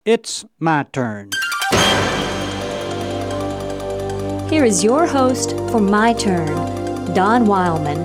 It's my turn. Here is your host for My Turn, Don Wildman.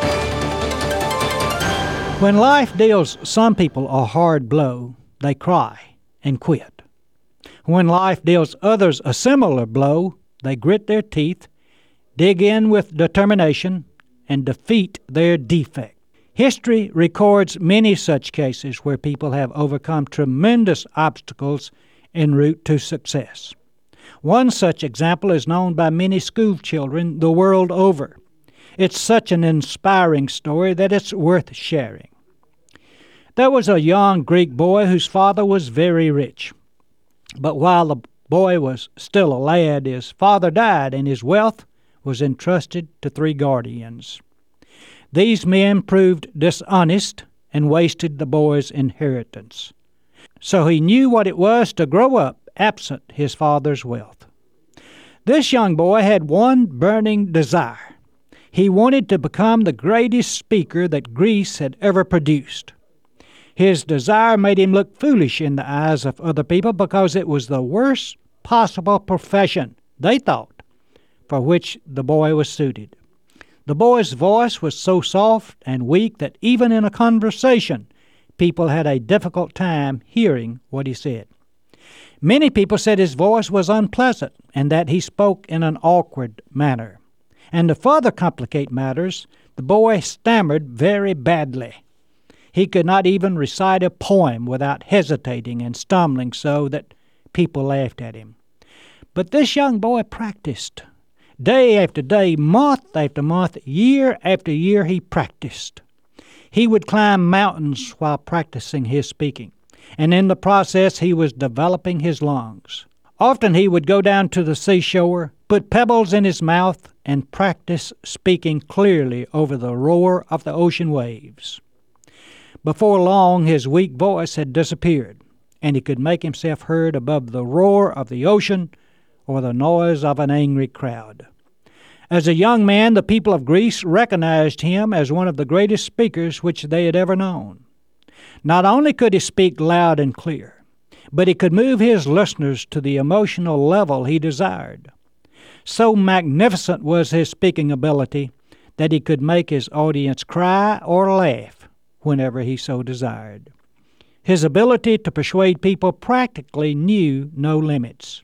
When life deals some people a hard blow, they cry and quit. When life deals others a similar blow, they grit their teeth, dig in with determination, and defeat their defect. History records many such cases where people have overcome tremendous obstacles en route to success. One such example is known by many school children the world over. It's such an inspiring story that it's worth sharing. There was a young Greek boy whose father was very rich. But while the boy was still a lad, his father died, and his wealth was entrusted to 3 guardians. These men proved dishonest and wasted the boy's inheritance. So he knew what it was to grow up absent his father's wealth. This young boy had one burning desire. He wanted to become the greatest speaker that Greece had ever produced. His desire made him look foolish in the eyes of other people because it was the worst possible profession, they thought, for which the boy was suited. The boy's voice was so soft and weak that even in a conversation, people had a difficult time hearing what he said. Many people said his voice was unpleasant and that he spoke in an awkward manner. And to further complicate matters, the boy stammered very badly. He could not even recite a poem without hesitating and stumbling so that people laughed at him. But this young boy practiced. Day after day, month after month, year after year, he practiced. He would climb mountains while practicing his speaking, and in the process he was developing his lungs. Often he would go down to the seashore, put pebbles in his mouth, and practice speaking clearly over the roar of the ocean waves. Before long, his weak voice had disappeared, and he could make himself heard above the roar of the ocean or the noise of an angry crowd. As a young man, the people of Greece recognized him as one of the greatest speakers which they had ever known. Not only could he speak loud and clear, but he could move his listeners to the emotional level he desired. So magnificent was his speaking ability that he could make his audience cry or laugh whenever he so desired. His ability to persuade people practically knew no limits.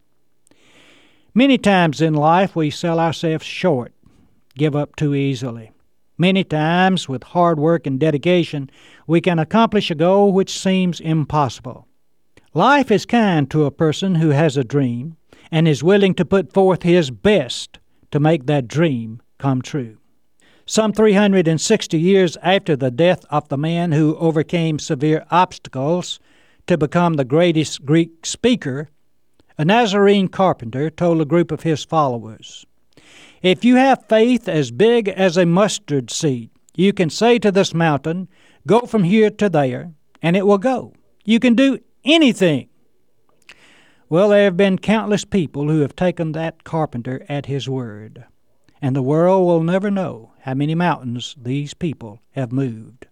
Many times in life we sell ourselves short, give up too easily. Many times, with hard work and dedication, we can accomplish a goal which seems impossible. Life is kind to a person who has a dream and is willing to put forth his best to make that dream come true. Some 360 years after the death of the man who overcame severe obstacles to become the greatest Greek speaker, a Nazarene carpenter told a group of his followers, "If you have faith as big as a mustard seed, you can say to this mountain, 'Go from here to there,' and it will go. You can do anything." Well, there have been countless people who have taken that carpenter at his word, and the world will never know how many mountains these people have moved.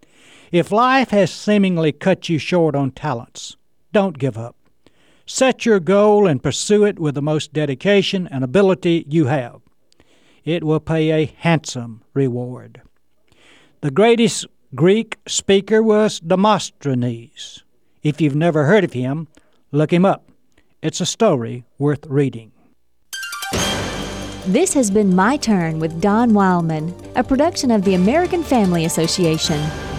If life has seemingly cut you short on talents, don't give up. Set your goal and pursue it with the most dedication and ability you have. It will pay a handsome reward. The greatest Greek speaker was Demosthenes. If you've never heard of him, look him up. It's a story worth reading. This has been My Turn with Don Wildman, a production of the American Family Association.